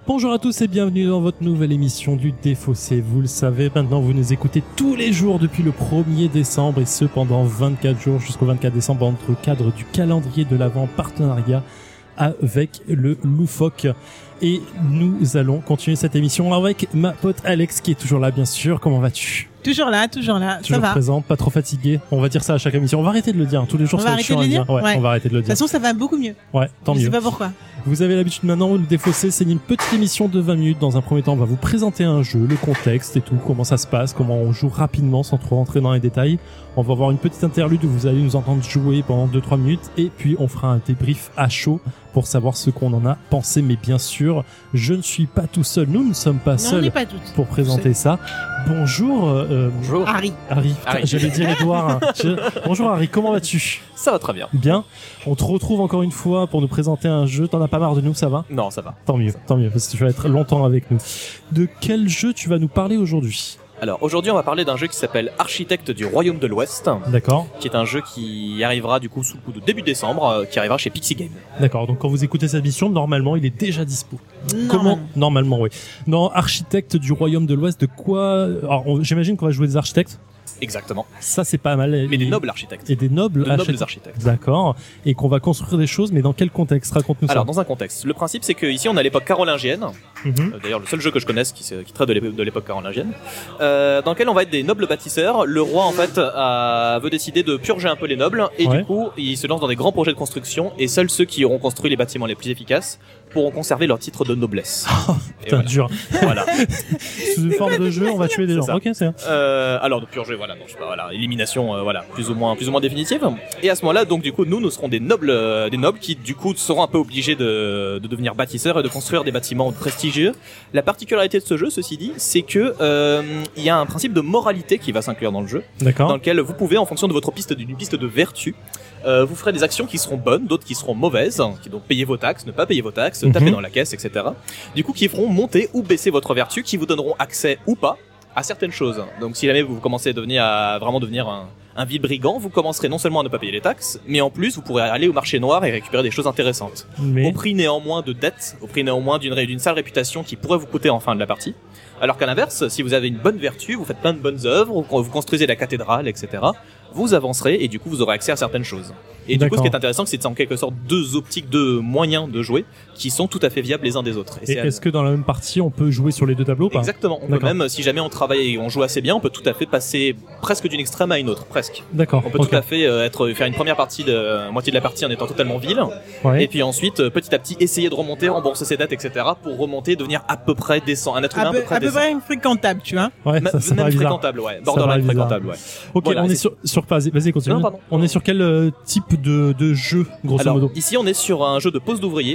Bonjour à tous et bienvenue dans votre nouvelle émission du Défaussé. Vous le savez, maintenant vous nous écoutez tous les jours depuis le 1er décembre et ce pendant 24 jours jusqu'au 24 décembre dans le cadre du calendrier de l'Avent en partenariat avec le Loufoque. Et nous allons continuer cette émission avec ma pote Alex qui est toujours là bien sûr. Comment vas-tu ? Toujours là, Toujours ça va. présente, pas trop fatigué. On va dire ça à chaque émission. On va arrêter de le dire. Tous les jours, on va arrêter de le dire. Ouais, on va arrêter de le dire. De toute façon, ça va beaucoup mieux. Ouais, tant mieux. Je sais pas pourquoi. Vous avez l'habitude maintenant, le Défaussé, c'est une petite émission de 20 minutes. Dans un premier temps, on va vous présenter un jeu, le contexte et tout, comment ça se passe, comment on joue rapidement sans trop rentrer dans les détails. On va avoir une petite interlude où vous allez nous entendre jouer pendant 2-3 minutes et puis on fera un débrief à chaud pour savoir ce qu'on en a pensé. Mais bien sûr, je ne suis pas tout seul. Nous ne sommes pas seuls on n'est pas toutes. pour présenter ça. Bonjour. Bonjour. Harry. Putain, j'allais dire Edouard. Bonjour Harry, comment vas-tu ? Ça va très bien. Bien. On te retrouve encore une fois pour nous présenter un jeu. T'en as pas marre de nous, ça va ? Non, ça va. Tant mieux, parce que tu vas être longtemps avec nous. De quel jeu tu vas nous parler aujourd'hui ? Alors aujourd'hui on va parler d'un jeu qui s'appelle Architecte du Royaume de l'Ouest. D'accord. Qui est un jeu qui arrivera du coup sous le coup de début décembre, qui arrivera chez Pixie Game. D'accord, donc quand vous écoutez cette émission, normalement il est déjà dispo. Comment ? Normalement, oui. Dans Architecte du Royaume de l'Ouest, de quoi ? Alors j'imagine qu'on va jouer des architectes. Exactement. Ça c'est pas mal. Mais des nobles architectes. Et des nobles architectes. D'accord. Et qu'on va construire des choses, mais dans quel contexte ? Raconte-nous ça. Alors dans un contexte. Le principe c'est que ici on a l'époque carolingienne. D'ailleurs le seul jeu que je connaisse qui traite de l'époque carolingienne. Dans lequel on va être des nobles bâtisseurs. Le roi en fait veut décider de purger un peu les nobles et du coup il se lance dans des grands projets de construction et seuls ceux qui auront construit les bâtiments les plus efficaces pourront conserver leur titre de noblesse. Putain, voilà. Dur. Voilà. Sous une forme de jeu, on va tuer des gens. Ok, c'est bien. Alors de purger, voilà, non, je sais pas, voilà, élimination, voilà, plus ou moins définitive. Et à ce moment-là, donc du coup, nous serons des nobles qui du coup seront un peu obligés de devenir bâtisseurs et de construire des bâtiments prestigieux. La particularité de ce jeu, ceci dit, c'est que il y a un principe de moralité qui va s'inclure dans le jeu. D'accord. Dans lequel vous pouvez, en fonction de votre d'une piste de vertu, vous ferez des actions qui seront bonnes, d'autres qui seront mauvaises, qui donc payer vos taxes, ne pas payer vos taxes, taper dans la caisse, etc. Du coup, qui feront monter ou baisser votre vertu, qui vous donneront accès ou pas à certaines choses. Donc, si jamais vous commencez à vraiment devenir un vil brigand, vous commencerez non seulement à ne pas payer les taxes, mais en plus, vous pourrez aller au marché noir et récupérer des choses intéressantes. Au prix néanmoins de dettes, au prix néanmoins d'une sale réputation qui pourrait vous coûter en fin de la partie. Alors qu'à l'inverse, si vous avez une bonne vertu, vous faites plein de bonnes œuvres, vous construisez la cathédrale, etc., vous avancerez et du coup vous aurez accès à certaines choses. Et du coup, ce qui est intéressant, c'est en quelque sorte deux moyens de jouer qui sont tout à fait viables les uns des autres. Et est-ce que dans la même partie, on peut jouer sur les deux tableaux ou pas ? Exactement. On peut même, si jamais on travaille et on joue assez bien, on peut tout à fait passer presque d'une extrême à une autre, presque. D'accord. On peut tout à fait faire une première partie moitié de la partie en étant totalement vil, et puis ensuite petit à petit essayer de remonter, rembourser ses dettes, etc. pour remonter, devenir à peu près décent, un être humain à peu près décent. À peu près fréquentable, tu vois. Ouais, ça même fréquentable, ouais. Borderline fréquentable, ouais. Ok, voilà, on est sur vas-y, continue. Non, pardon. On est sur quel type de jeu, grosso modo ? Ici, on est sur un jeu de pose d'ouvrier,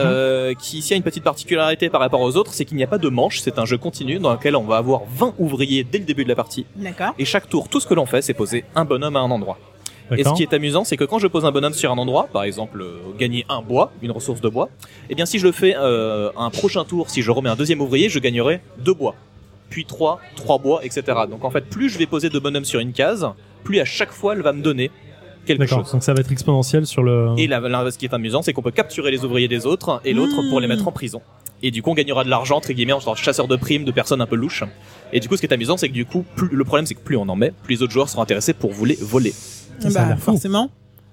qui ici a une petite particularité par rapport aux autres, c'est qu'il n'y a pas de manche, c'est un jeu continu dans lequel on va avoir 20 ouvriers dès le début de la partie. D'accord. Et chaque tour, tout ce que l'on fait, c'est poser un bonhomme à un endroit. Et ce qui est amusant, c'est que quand je pose un bonhomme sur un endroit, par exemple gagner un bois, une ressource de bois, eh bien si je le fais un prochain tour, si je remets un deuxième ouvrier, je gagnerai 2 bois, puis 3 bois, etc. Donc en fait, plus je vais poser de bonhommes sur une case, plus à chaque fois elle va me donner quelque chose. Donc ça va être exponentiel sur le... Et ce qui est amusant, c'est qu'on peut capturer les ouvriers des autres et l'autre pour les mettre en prison. Et du coup, on gagnera de l'argent, entre guillemets, en genre chasseur de primes de personnes un peu louches. Et du coup, ce qui est amusant, c'est que du coup, le problème, c'est que plus on en met, plus les autres joueurs seront intéressés pour vous les voler. Forcément.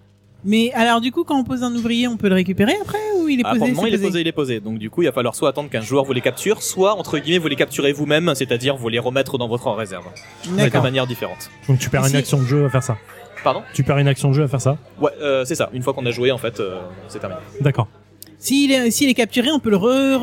Mais alors, du coup, quand on pose un ouvrier, on peut le récupérer après ou il est posé ? Apparemment, il est posé. Donc du coup, il va falloir soit attendre qu'un joueur vous les capture, soit, entre guillemets, vous les capturez vous-même, c'est-à-dire vous les remettre dans votre réserve. De manière différente. Donc tu perds une action de jeu à faire ça. Pardon ? Tu perds une action de jeu à faire ça ? Ouais, c'est ça. Une fois qu'on a joué, en fait, c'est terminé. D'accord. S'il est capturé, on peut le reprendre ?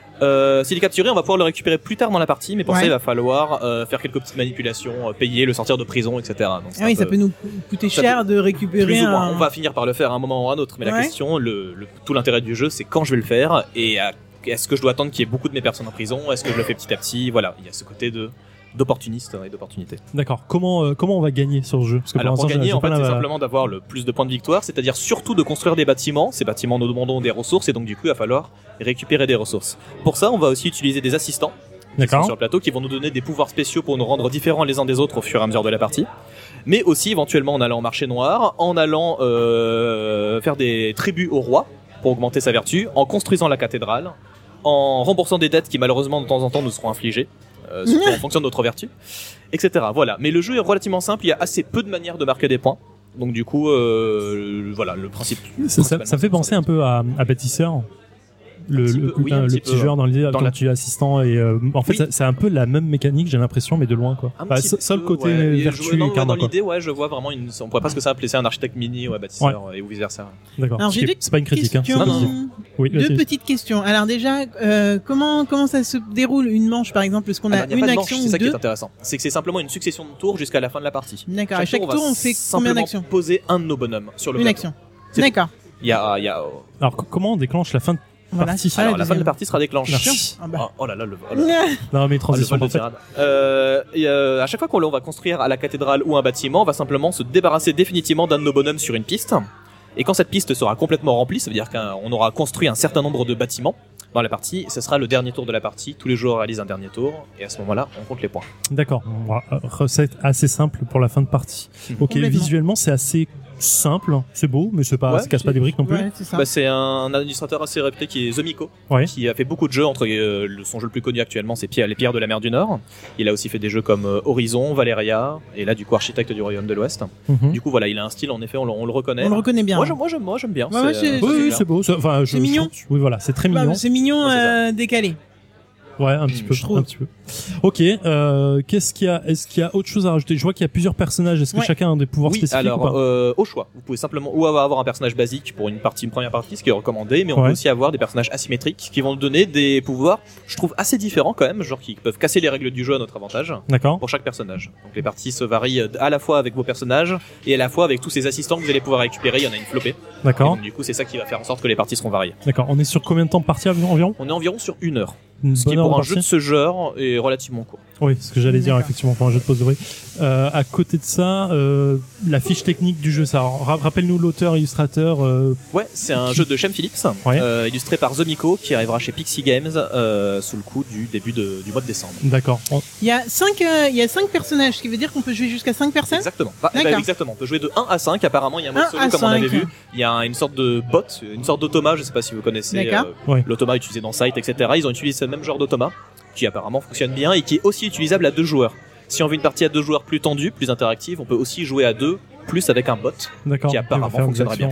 S'il est capturé, on va pouvoir le récupérer plus tard dans la partie, mais pour ça, il va falloir faire quelques petites manipulations, payer, le sortir de prison, etc. Donc, ça peut nous coûter cher de récupérer plus ou moins. On va finir par le faire à un moment ou à un autre, mais la question, tout l'intérêt du jeu, c'est quand je vais le faire et est-ce que je dois attendre qu'il y ait beaucoup de mes personnes en prison, est-ce que je le fais petit à petit, voilà, il y a ce côté d'opportuniste et d'opportunité. D'accord. Comment on va gagner sur ce jeu ? Parce que alors pour gagner, en fait, c'est simplement d'avoir le plus de points de victoire, c'est-à-dire surtout de construire des bâtiments. Ces bâtiments nous demandons des ressources et donc du coup, il va falloir récupérer des ressources. Pour ça, on va aussi utiliser des assistants qui sont sur le plateau, qui vont nous donner des pouvoirs spéciaux pour nous rendre différents les uns des autres au fur et à mesure de la partie. Mais aussi éventuellement en allant au marché noir, en allant faire des tributs au roi pour augmenter sa vertu, en construisant la cathédrale, en remboursant des dettes qui malheureusement de temps en temps nous seront infligées, surtout en fonction de notre vertu, etc. Voilà. Mais le jeu est relativement simple, il y a assez peu de manières de marquer des points. Donc du coup, voilà, le principe. Ça fait penser un peu à Bâtisseur. Le petit joueur dans l'idée quand tu es assistant et en fait c'est un peu la même mécanique j'ai l'impression mais de loin quoi. Seul côté vertu dans l'idée je vois vraiment on pourrait presque ça appeler ça un architecte mini bâtisseur et ou vice versa. D'accord. Alors c'est pas une critique hein. Oui, deux petites questions. Alors déjà comment ça se déroule une manche par exemple parce qu'on a une action ou deux. C'est ça qui est intéressant. C'est que c'est simplement une succession de tours jusqu'à la fin de la partie. D'accord. À chaque tour on fait combien d'actions? Poser un de nos bonhommes sur le plateau. Une action. D'accord. Il y a alors comment on déclenche la fin de partie. Alors la fin de la partie sera déclenchée. Oh là là non mais transition parfaite. À chaque fois qu'on va construire à la cathédrale ou un bâtiment, on va simplement se débarrasser définitivement d'un de nos bonhommes sur une piste. Et quand cette piste sera complètement remplie, ça veut dire qu'on aura construit un certain nombre de bâtiments dans la partie, ce sera le dernier tour de la partie. Tous les joueurs réalisent un dernier tour et à ce moment-là, on compte les points. D'accord. Recette assez simple pour la fin de partie. Ok, visuellement c'est assez simple, c'est beau, mais c'est pas, ça casse pas des briques non plus. Ouais, c'est un illustrateur assez réputé qui est Zomiko, qui a fait beaucoup de jeux. Son jeu le plus connu actuellement, c'est Les Pierres de la Mer du Nord. Il a aussi fait des jeux comme Horizon, Valeria, et là du coup Architecte du Royaume de l'Ouest. Du coup voilà, il a un style en effet, on le reconnaît. On le reconnaît bien. Moi j'aime bien. Oui, c'est beau. Enfin, c'est mignon. Oui voilà, c'est très mignon. C'est mignon, décalé. Ouais, un petit peu, je trouve. Un petit peu. Ok, est-ce qu'il y a autre chose à rajouter? Je vois qu'il y a plusieurs personnages. Est-ce que chacun a des pouvoirs spécifiques alors, ou pas? au choix. Vous pouvez simplement ou avoir un personnage basique pour une première partie, ce qui est recommandé, mais on peut aussi avoir des personnages asymétriques qui vont donner des pouvoirs, je trouve, assez différents quand même, genre qui peuvent casser les règles du jeu à notre avantage. D'accord. Pour chaque personnage. Donc les parties se varient à la fois avec vos personnages et à la fois avec tous ces assistants que vous allez pouvoir récupérer. Il y en a une flopée. D'accord. Donc, du coup, c'est ça qui va faire en sorte que les parties seront variées. D'accord. On est sur combien de temps de partie environ? On est environ sur 1 heure. Ce qui pour un jeu de ce genre est relativement court. Oui, ce que j'allais dire effectivement pour un jeu de pose de bruit. À côté de ça, la fiche technique du jeu, ça rappelle-nous l'auteur, illustrateur. Ouais, c'est un jeu de Shem Phillips, illustré par Zomiko, qui arrivera chez Pixie Games sous le coup du début du mois de décembre. D'accord. Il y a 5 personnages, ce qui veut dire qu'on peut jouer jusqu'à 5 personnes. Exactement. Exactement. On peut jouer de 1 à 5. Apparemment, il y a un mode solo comme on avait vu. Il y a une sorte de bot, une sorte d'automa. Je sais pas si vous connaissez l'automa utilisé dans Sight, etc. Ils ont utilisé ce même genre d'automa qui apparemment fonctionne bien et qui est aussi utilisable à 2 joueurs. Si on veut une partie à 2 joueurs plus tendue, plus interactive, on peut aussi jouer à 2 plus avec un bot qui apparemment fonctionnera bien.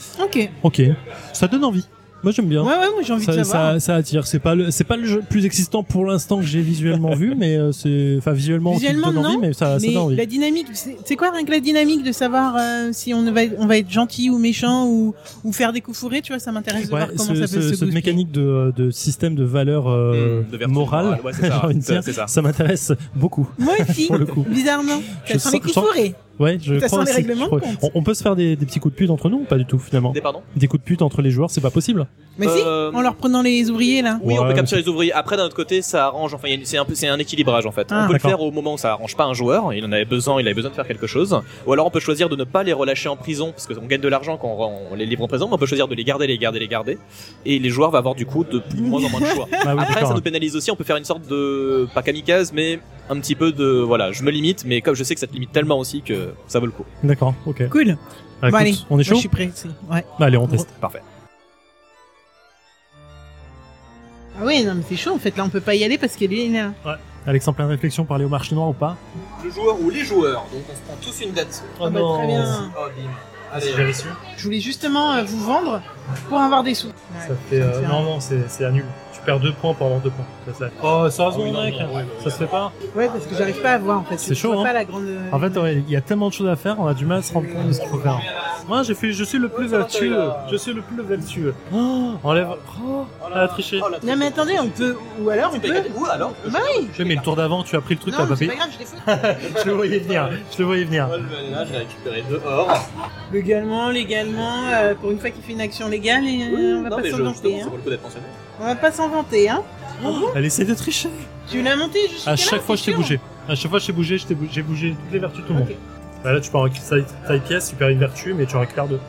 Ok. Ça donne envie. Moi j'aime bien. Ouais, moi j'ai envie de savoir. Ça attire. C'est pas le jeu le plus existant pour l'instant que j'ai visuellement vu, mais visuellement qui donne envie, mais ça donne envie. La dynamique, c'est quoi rien que la dynamique de savoir si on va être gentil ou méchant ou faire des coups fourrés, tu vois, ça m'intéresse de voir comment ça peut se booster. Cette mécanique de système de valeur morale, ça m'intéresse beaucoup. Moi aussi. Pour le coup. Bizarrement. Ça sent les coups fourrés. Ouais, je crois aussi. Les règlements de compte. On peut se faire des petits coups de pute entre nous ou pas du tout finalement? Des coups de pute entre les joueurs, c'est pas possible? Mais si, en leur prenant les ouvriers là. Oui, on peut capturer les ouvriers. Après, d'un autre côté, ça arrange. Enfin, c'est un équilibrage en fait. On peut le faire au moment où ça arrange pas un joueur. Il avait besoin de faire quelque chose. Ou alors, on peut choisir de ne pas les relâcher en prison parce qu'on gagne de l'argent quand on les livre en prison. Mais on peut choisir de les garder. Et les joueurs vont avoir du coup de moins en moins de choix. Après, ça nous pénalise aussi. On peut faire une sorte de pas kamikaze, mais un petit peu de voilà. Je me limite, mais comme je sais que ça te limite tellement aussi que ça vaut le coup. D'accord. Ok. Cool. Écoute, allez, on est chaud. Moi, je suis prêt. Ouais. Allez, on teste. Parfait. Ah oui, non mais c'est chaud en fait, là on peut pas y aller parce qu'il est là. Ouais. Alexandre, plein de réflexion pour aller au marché noir ou pas? Le joueur ou les joueurs, donc on se prend tous une date. Très bien. Oh bim. Allez, j'ai reçu. Je voulais justement vous vendre pour avoir des sous. Ça fait non, c'est annul. Tu perds 2 points pour avoir 2 points. Oh, sérieusement mec, ça se fait pas. Ouais, parce que j'arrive pas à voir en fait. C'est chaud hein. Pas la grande... En fait, il y a tellement de choses à faire, on a du mal à se rendre compte de ce qu'il faut faire. Moi, je suis le plus vertueux. Oh, enlève. Oh, elle a triché. Non mais attendez, on peut. Ou alors on peut. Bah oui. Je mets le tour d'avant, tu as pris le truc, t'as pas payé. payé. C'est pas grave, je l'ai fait. Je le voyais venir. Là, j'ai récupéré 2 or. Légalement, pour une fois qu'il fait une action légale, on va pas s'en vanter. Ça vaut le coup d'être mentionné. On va pas s'en vanter, hein. Elle essaie de tricher. Tu l'as monté jusqu'à là. À chaque fois, je t'ai bougé. J'ai bougé toutes les vertus de tout le monde. Là, tu peux en récupérer ta pièce, tu perds une vertu, mais tu en récupères 2.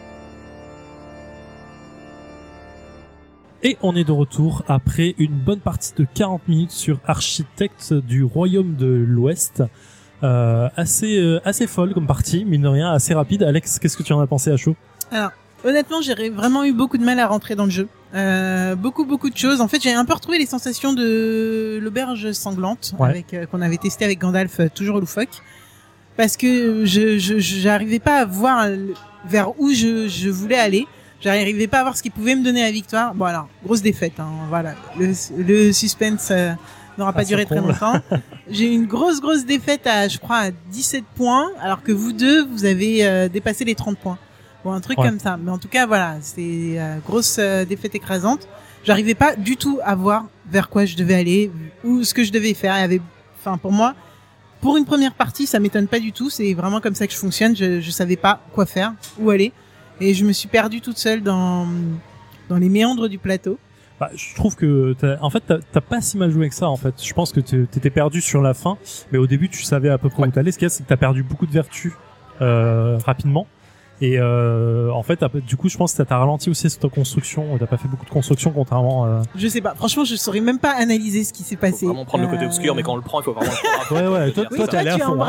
Et on est de retour après une bonne partie de 40 minutes sur Architecte du Royaume de l'Ouest. Assez folle comme partie, mine de rien, assez rapide. Alex, qu'est-ce que tu en as pensé à chaud? Alors, honnêtement, j'ai vraiment eu beaucoup de mal à rentrer dans le jeu. Beaucoup de choses. En fait, j'ai un peu retrouvé les sensations de l'auberge sanglante avec qu'on avait testé avec Gandalf, toujours loufoque, parce que j'arrivais pas à voir vers où je voulais aller. J'arrivais pas à voir ce qui pouvait me donner la victoire. Bon alors, grosse défaite. Hein, voilà, le suspense n'aura pas duré très longtemps. J'ai eu une grosse défaite je crois à 17 points, alors que vous deux, vous avez dépassé les 30 points. Bon, un truc comme ça. Mais en tout cas, voilà, c'est grosse défaite écrasante. J'arrivais pas du tout à voir vers quoi je devais aller ou ce que je devais faire. Pour moi, pour une première partie, ça m'étonne pas du tout. C'est vraiment comme ça que je fonctionne. Je savais pas quoi faire, où aller, et je me suis perdue toute seule dans les méandres du plateau. Bah, je trouve que t'as pas si mal joué que ça en fait. Je pense que t'étais perdu sur la fin, mais au début tu savais à peu près où t'allais. Ce qu'il y a, c'est que t'as perdu beaucoup de vertus rapidement. Et en fait, du coup, je pense que t'as ralenti aussi sur ta construction. T'as pas fait beaucoup de construction contrairement. Je sais pas. Franchement, je saurais même pas analyser ce qui s'est passé. Faut vraiment prendre le côté obscur, mais quand on le prend, il faut vraiment le prendre. Ouais. Toi, t'es allé à fond.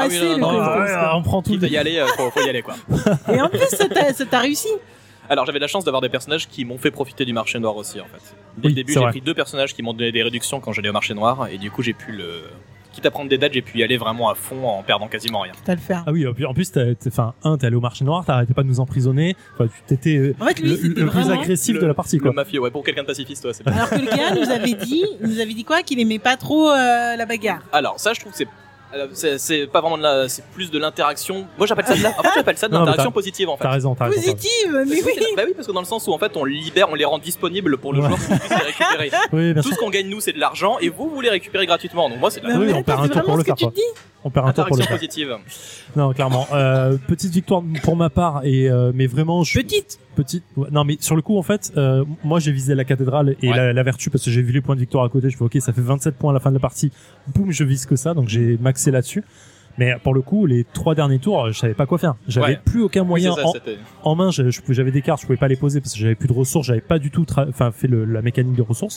On prend tout. Il faut y aller, faut y aller quoi. Et en plus, ça t'a réussi. Alors j'avais la chance d'avoir des personnages qui m'ont fait profiter du marché noir aussi en fait. Dès le début j'ai pris 2 personnages qui m'ont donné des réductions quand j'allais au marché noir, et du coup j'ai pu quitte à prendre des dates, j'ai pu y aller vraiment à fond en perdant quasiment rien. T'as le faire. Ah oui, en plus t'es allé au marché noir, t'arrêtais pas de nous emprisonner. Enfin, tu t'étais en fait, lui, le plus agressif de la partie quoi. Le mafieux, ouais, pour quelqu'un de pacifiste, ouais, c'est Alors que le gars nous avait dit quoi, qu'il aimait pas trop la bagarre. Alors ça, je trouve que c'est pas vraiment c'est plus de l'interaction. Moi j'appelle ça de l'interaction positive en fait. T'as raison. Positive, mais oui. Bah oui, parce que dans le sens où en fait on les rend disponibles pour le joueur pour qu'il puisse les récupérer. Oui, tout ce qu'on gagne nous c'est de l'argent, et vous les récupérez gratuitement. Donc moi c'est oui, on perd un tour pour le faire. On perd un tour pour le faire. Positive. Non, clairement. Petite victoire pour ma part, mais vraiment petite. Ouais, non, mais sur le coup en fait, moi j'ai visé la cathédrale et la vertu parce que j'ai vu les points de victoire à côté. Je fais ok, ça fait 27 points à la fin de la partie. Boum, je vise que ça, donc j'ai maxé là-dessus. Mais pour le coup, les 3 derniers tours, je savais pas quoi faire. J'avais plus aucun moyen en main. J'avais des cartes, je pouvais pas les poser parce que j'avais plus de ressources. J'avais pas du tout fait la mécanique de ressources.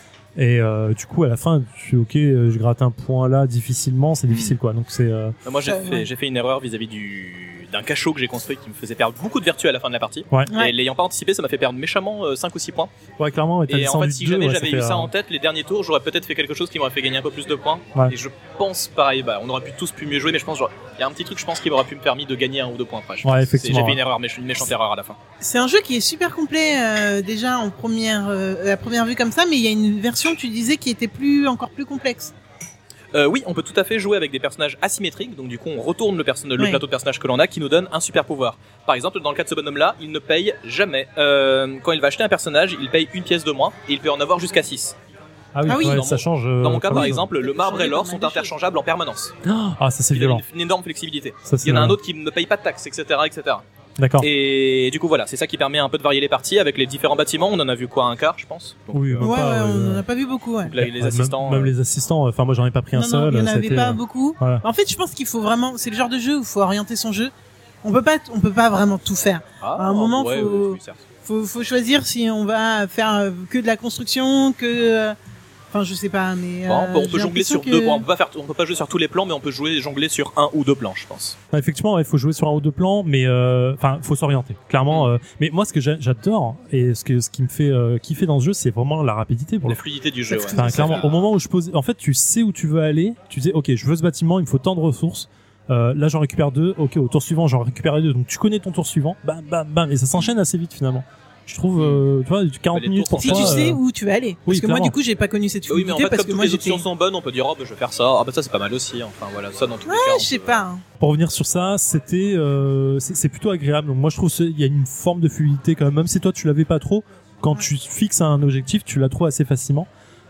Et du coup à la fin je suis ok, je gratte un point là difficilement, c'est difficile quoi. Donc c'est moi j'ai fait une erreur vis-à-vis d'un cachot que j'ai construit qui me faisait perdre beaucoup de vertus à la fin de la partie. Et l'ayant pas anticipé, ça m'a fait perdre méchamment 5 ou 6 points. Ouais, clairement. Et en fait, si jamais j'avais eu ça en tête les derniers tours, j'aurais peut-être fait quelque chose qui m'aurait fait gagner un peu plus de points. Et je pense pareil, on aurait pu mieux jouer, mais je pense il y a un petit truc, je pense, qui m'aurait pu me permettre de gagner 1 ou 2 points après. Effectivement. J'ai fait une erreur, mais une méchante erreur à la fin. C'est un jeu qui est super complet déjà en à première vue comme ça, mais il y a une version, tu disais, qui était encore plus complexe. Oui, on peut tout à fait jouer avec des personnages asymétriques, donc du coup on retourne le plateau de personnages que l'on a, qui nous donne un super pouvoir. Par exemple, dans le cas de ce bonhomme-là, il ne paye jamais. Quand il va acheter un personnage, il paye 1 pièce de moins, et il peut en avoir jusqu'à 6. Ah oui, ça change. Dans mon cas, par exemple, le marbre et l'or sont interchangeables en permanence. Ah, ça c'est violent. Une énorme flexibilité. Il y en a un autre qui ne paye pas de taxes, etc., etc. D'accord. Et du coup voilà, c'est ça qui permet un peu de varier les parties avec les différents bâtiments. On en a vu quoi, un quart, je pense. Donc, oui, on en a pas vu beaucoup. Donc, les assistants. Même les assistants. Enfin, moi j'en ai pas pris un seul. Il y en avait pas beaucoup. Voilà. En fait, je pense qu'il faut vraiment. C'est le genre de jeu où il faut orienter son jeu. On peut pas vraiment tout faire. À un moment, faut choisir si on va faire que de la construction, Enfin, je sais pas, mais on peut jongler sur 2 plans. On peut pas jouer sur tous les plans, mais on peut jongler sur 1 ou 2 plans, je pense. Effectivement, il faut jouer sur 1 ou 2 plans, mais faut s'orienter. Clairement, mais moi ce que j'adore et ce qui me fait kiffer dans ce jeu, c'est vraiment la rapidité la fluidité du jeu. Enfin, clairement, au moment où je pose, en fait, tu sais où tu veux aller, tu dis OK, je veux ce bâtiment, il me faut tant de ressources. Là j'en récupère 2, OK, au tour suivant, j'en récupère 2. Donc tu connais ton tour suivant. Bam bam bam, et ça s'enchaîne assez vite finalement. Je trouve, tu vois, 40 minutes pour si tu sais où tu vas aller. Parce que moi, du coup, j'ai pas connu cette fluidité. Oui, mais en fait, parce comme que toutes les options sont bonnes, on peut dire, je vais faire ça. Ça, c'est pas mal aussi. Enfin, voilà, ça dans tous les cas. Je sais pas. Pour revenir sur ça, c'est plutôt agréable. Donc, moi, je trouve il y a une forme de fluidité quand même. Même si toi, tu l'avais pas trop, quand tu fixes un objectif, tu la trouves assez facilement.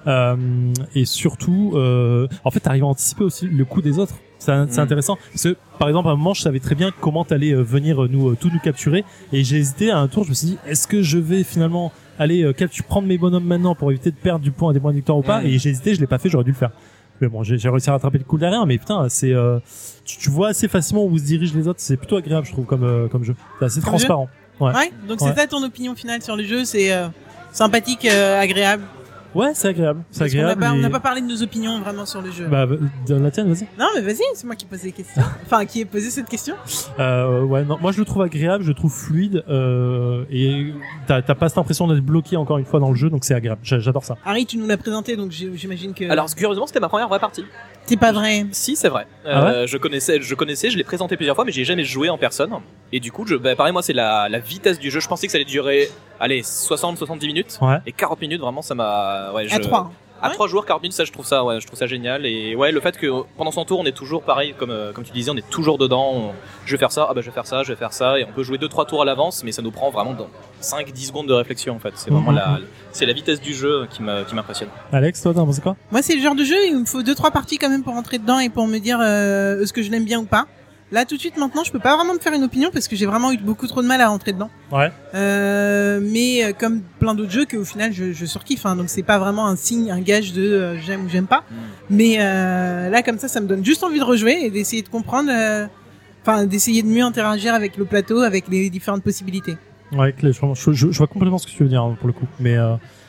Et surtout, en fait, t'arrives à anticiper aussi le coup des autres. C'est intéressant parce que par exemple à un moment je savais très bien comment t'allais venir nous capturer, et j'ai hésité à un tour. Je me suis dit, est-ce que je vais finalement aller prendre mes bonhommes maintenant pour éviter de perdre du point, des points de victoire ou pas. Et j'ai hésité, je l'ai pas fait, j'aurais dû le faire. Mais bon, j'ai réussi à rattraper le coup derrière. Mais putain, c'est tu vois assez facilement où se dirigent les autres. C'est plutôt agréable, je trouve, comme jeu. C'est assez transparent. Ouais. Donc c'est ça ton opinion finale sur le jeu, c'est sympathique, agréable. Ouais, c'est agréable. C'est Parce qu'on agréable. on n'a pas parlé de nos opinions vraiment sur le jeu. Bah, dans la tienne, vas-y. Non, mais vas-y, c'est moi qui pose les questions. Enfin, qui ai posé cette question. Ouais, non, moi je le trouve agréable, je le trouve fluide, et t'as pas cette impression d'être bloqué encore une fois dans le jeu, donc c'est agréable. J'adore ça. Harry, tu nous l'as présenté, donc j'imagine que. Alors curieusement, c'était ma première vraie partie. C'est pas vrai. Si, c'est vrai. Ah ouais je connaissais, je l'ai présenté plusieurs fois, mais j'ai jamais joué en personne. Et du coup, pareil, moi, c'est la vitesse du jeu. Je pensais que ça allait durer, allez, 60-70 minutes. Ouais. Et 40 minutes, vraiment, ça m'a. Ouais, À 3. À 3 joueurs, 40 minutes, ça, je trouve ça génial. Et ouais, le fait que pendant son tour, on est toujours pareil, comme tu disais, on est toujours dedans. Je vais faire ça, je vais faire ça, je vais faire ça. Et on peut jouer 2-3 tours à l'avance, mais ça nous prend vraiment dans 5-10 secondes de réflexion, en fait. C'est vraiment c'est la vitesse du jeu qui m'impressionne. Alex, toi, t'en penses quoi? Moi, c'est le genre de jeu, il me faut 2-3 parties quand même pour rentrer dedans et pour me dire est-ce que je l'aime bien ou pas. Là, tout de suite, maintenant, je peux pas vraiment me faire une opinion parce que j'ai vraiment eu beaucoup trop de mal à rentrer dedans. Ouais. Mais comme plein d'autres jeux qu'au final, je surkiffe. Hein, donc c'est pas vraiment un signe, un gage de j'aime ou j'aime pas. Mais là, comme ça me donne juste envie de rejouer et d'essayer de comprendre, d'essayer de mieux interagir avec le plateau, avec les différentes possibilités. Ouais, je vois complètement ce que tu veux dire hein, pour le coup. Mais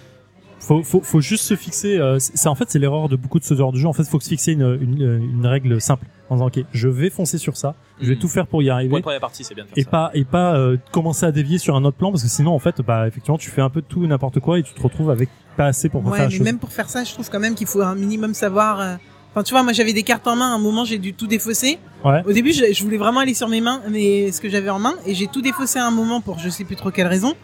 faut juste se fixer. C'est l'erreur de beaucoup de ce genre de jeu. En fait, faut se fixer une règle simple en disant ok, je vais foncer sur ça, je vais tout faire pour y arriver. Pour une première partie, c'est bien de faire ça. Et pas commencer à dévier sur un autre plan parce que sinon en fait effectivement tu fais un peu de tout et n'importe quoi et tu te retrouves avec pas assez pour faire la chose. Même pour faire ça, je trouve quand même qu'il faut un minimum savoir. Enfin, tu vois, moi j'avais des cartes en main. À un moment, j'ai dû tout défausser. Ouais. Au début, je voulais vraiment aller sur mes mains, mais ce que j'avais en main, et j'ai tout défaussé à un moment pour je sais plus trop quelle raison.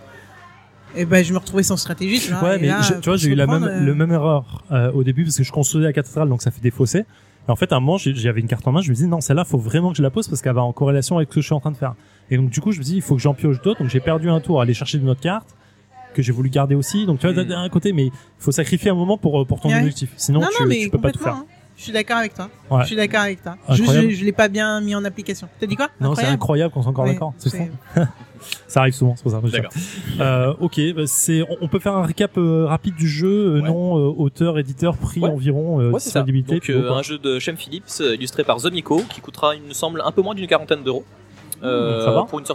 Et ben, je me retrouvais sans stratégie. Tu vois, ouais, mais là, tu vois, j'ai eu le même erreur au début parce que je construisais la cathédrale, donc ça fait défausser. Et en fait, à un moment, j'avais une carte en main, je me disais non, celle-là, faut vraiment que je la pose parce qu'elle va en corrélation avec ce que je suis en train de faire. Et donc du coup, je me dis il faut que j'en pioche d'autres. Donc j'ai perdu un tour à aller chercher une autre carte que j'ai voulu garder aussi. Donc tu vois, d'un côté, mais il faut sacrifier un moment pour ton objectif. Sinon, tu peux pas tout faire. Hein. Je suis d'accord avec toi. Ouais. Je suis d'accord avec toi. Je l'ai pas bien mis en application. T'as dit quoi? Non, c'est incroyable qu'on soit encore d'accord. C'est fou. Ça arrive souvent, c'est pour ça. D'accord. Ok, on peut faire un récap rapide du jeu. Nom, auteur, éditeur, prix environ, disponibilité. Donc un jeu de Shem Phillips illustré par Zomiko qui coûtera, il me semble, un peu moins d'une 40aine d'euros. Ça va pour une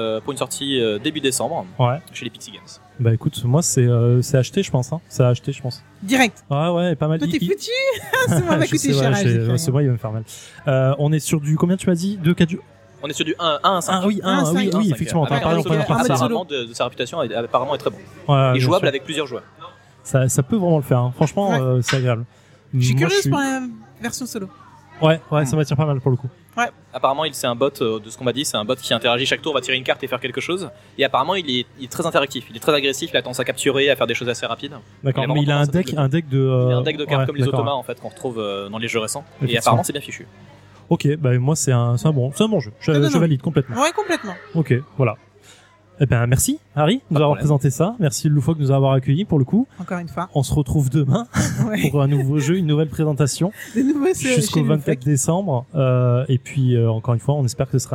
sortie début décembre chez les Pixie Games. Bah écoute, moi c'est acheté je pense. C'est acheté je pense. Direct. Ouais, pas mal. Toi t'es foutu. C'est moi, va coûter cher. C'est moi, il va me faire mal. On est sur du combien tu m'as dit 2 4 On est sur du 1 à 5. Ah oui, 1 oui, effectivement. T'en parles en première partie. Apparemment de sa réputation apparemment est très bon. Ouais, et jouable avec plusieurs joueurs. Ça peut vraiment le faire. Hein. Franchement, c'est agréable. Je suis curieuse pour la version solo. Ouais, ça m'attire pas mal pour le coup. Ouais. Apparemment, c'est un bot, de ce qu'on m'a dit, c'est un bot qui interagit chaque tour, va tirer une carte et faire quelque chose. Et apparemment, il est très interactif, il est très agressif, il a tendance à capturer, à faire des choses assez rapides. D'accord, mais il a un deck de... Il a un deck de cartes comme les automas en fait qu'on retrouve dans les jeux récents. Et apparemment, c'est bien fichu. Ok, bah moi c'est un bon jeu. Je valide complètement. Ouais, complètement. Ok, voilà. Eh ben merci Harry de nous avoir présenté ça. Merci Loufoque de nous avoir accueillis pour le coup. Encore une fois. On se retrouve demain pour un nouveau jeu, une nouvelle présentation. De nouveau jusqu'au 24 décembre. Et puis encore une fois, on espère que ce sera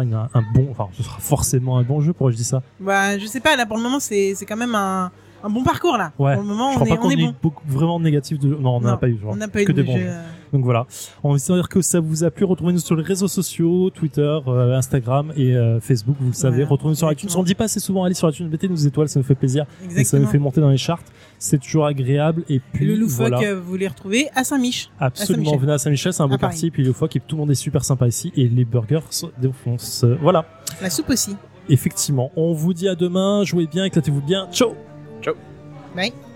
ce sera forcément un bon jeu. Pourquoi je dis ça? Bah je sais pas. Là pour le moment, c'est quand même un bon parcours là. Ouais. Pour le moment, je crois pas qu'on est ait bon. beaucoup vraiment de négatifs. Non, on n'en a pas eu. On n'a pas eu que des bons jeux. Donc voilà. On espère que ça vous a plu. Retrouvez-nous sur les réseaux sociaux, Twitter, Instagram et Facebook. Vous le savez. Retrouvez-nous sur iTunes. On ne dit pas assez souvent. Allez sur iTunes, mettez-nous des étoiles, ça nous fait plaisir. Exactement. Et ça nous fait monter dans les charts. C'est toujours agréable. Et puis le Loufoque, vous les retrouvez à Saint-Mich. Absolument. Venez à Saint-Michel, c'est un beau quartier. Puis le Loufoque, et tout le monde est super sympa ici. Et les burgers défoncent. Voilà. La soupe aussi. Effectivement. On vous dit à demain. Jouez bien, éclatez-vous bien. Ciao. Ciao. Bye.